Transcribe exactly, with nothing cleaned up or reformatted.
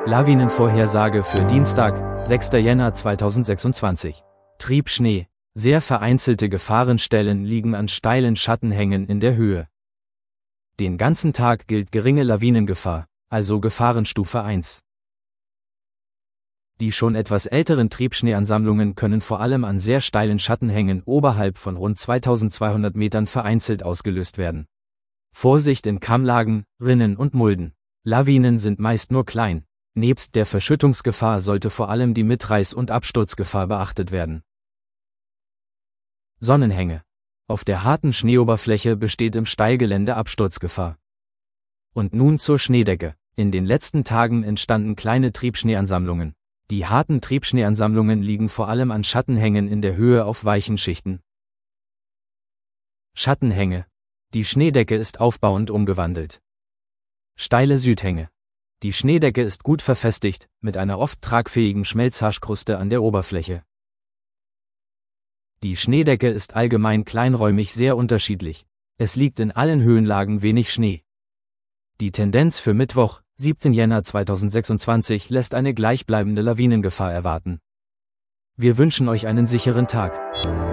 Lawinenvorhersage für Dienstag, sechster Jänner zweitausendsechsundzwanzig. Triebschnee. Sehr vereinzelte Gefahrenstellen liegen an steilen Schattenhängen in der Höhe. Den ganzen Tag gilt geringe Lawinengefahr, also Gefahrenstufe eins. Die schon etwas älteren Triebschneeansammlungen können vor allem an sehr steilen Schattenhängen oberhalb von rund zweitausendzweihundert Metern vereinzelt ausgelöst werden. Vorsicht in Kammlagen, Rinnen und Mulden. Lawinen sind meist nur klein. Nebst der Verschüttungsgefahr sollte vor allem die Mitreiß- und Absturzgefahr beachtet werden. Sonnenhänge. Auf der harten Schneeoberfläche besteht im Steilgelände Absturzgefahr. Und nun zur Schneedecke. In den letzten Tagen entstanden kleine Triebschneeansammlungen. Die harten Triebschneeansammlungen liegen vor allem an Schattenhängen in der Höhe auf weichen Schichten. Schattenhänge. Die Schneedecke ist aufbauend umgewandelt. Steile Südhänge. Die Schneedecke ist gut verfestigt, mit einer oft tragfähigen Schmelzhaschkruste an der Oberfläche. Die Schneedecke ist allgemein kleinräumig sehr unterschiedlich. Es liegt in allen Höhenlagen wenig Schnee. Die Tendenz für Mittwoch, siebten Jänner zweitausendsechsundzwanzig, lässt eine gleichbleibende Lawinengefahr erwarten. Wir wünschen euch einen sicheren Tag.